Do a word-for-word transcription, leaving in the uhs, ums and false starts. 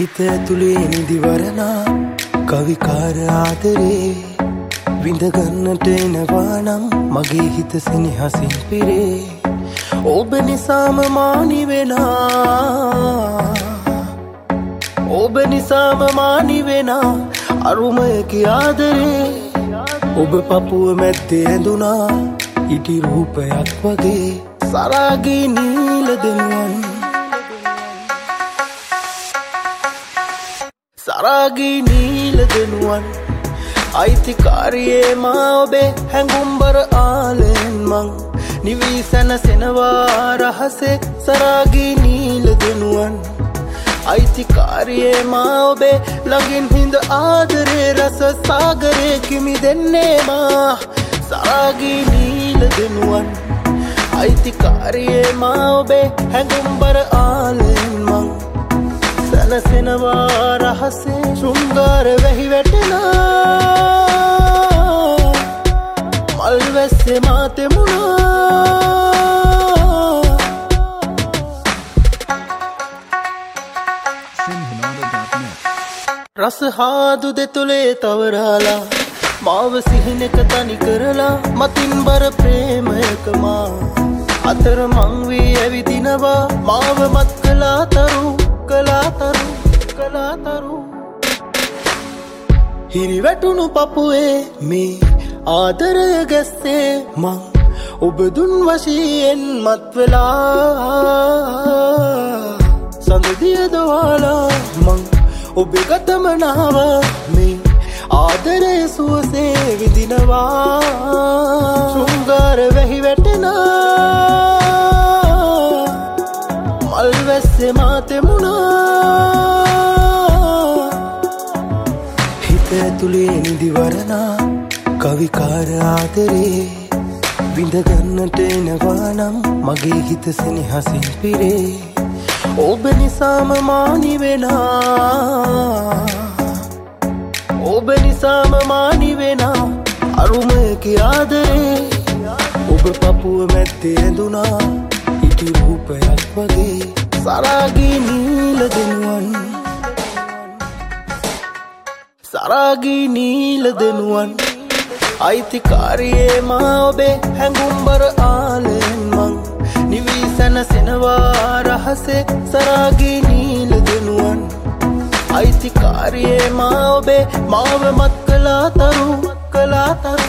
හිත ඇතුලේ නිදිවරනා කවිකාර ආදරේ විඳ ගන්නට එනවා නම් මගේ හිත සෙනෙහසින් පිරේ ඔබ නිසාම මානි වෙනා ඔබ නිසාම මානි වෙනා අරුමයක ආදරේ ඔබ පපුව මැද්දේ ඇඳුනා ඉටි රූපයක් වගේ සරාගී නීල දෙනුවන් සරාගී නීල දෙනුවන් අයිතිකාරියේ මා ඔබේ හැඟුම්බර ආලෙන් මං නිවී සැනසෙනවා රහසේ සරාගී නීල දෙනුවන් අයිතිකාරියේ මා ඔබේ ළඟින් හිඳ ආදරේ රස සාගරේ කිමි දෙන්නේ මා සරාගී නීල දෙනුවන් අයිතිකාරියේ මා ඔබේ හැඟුම්බර ආලෙන් මං සැනසෙනවා රහසේ ශෘංගාර වැහි වැටෙනා මල් වැස්සේ මා තෙමුණා රස හාදු දෙතුලේ තවරාලා මාව සිහිනක තනි කරලා මතින් බර ප්‍රේමයක මා අතර මං වී ඇවිදිනවා මාව මත් කළා තරු කළා තරු කළා තරු හිරි වැටුණු පපුවේ මේ ආදරය ගැස්සේ මං ඔබ දුන් වශයෙන් මත් වෙලා සඳදිය දවාලා මං ඔබේ ගතමනාව මේ ආදරය සුවසේ විඳිනවා ශෘංගාර වැහි වැටෙනා මල් වැස්සේ මා තෙමුණා හිත ඇතුලේ නිදිවරනා කවිකාර ආදරේ විඳ ගන්නට එනවා නම් මගේ හිත සෙනෙහසින් පිරේ ඔබ නිසාම මානි වෙනා ඔබ නිසාම මානි වෙනා අරුමයක ආදරේ ඔබ පපුව මැද්දේ ඇඳුනා ඉටි රූපයක් වගේ සරාගී නීල දෙනුවන් සරාගී නීල දෙනුවන් අයිතිකාරියේ මා ඔබේ හැඟුම්බර ආලෙන් මං නිවී සැනසෙනවා රහසේ සරාගී නීල දෙනුවන් අයිතිකාරියේ මා ඔබේ මාව මත් කළා තරු කළා තරු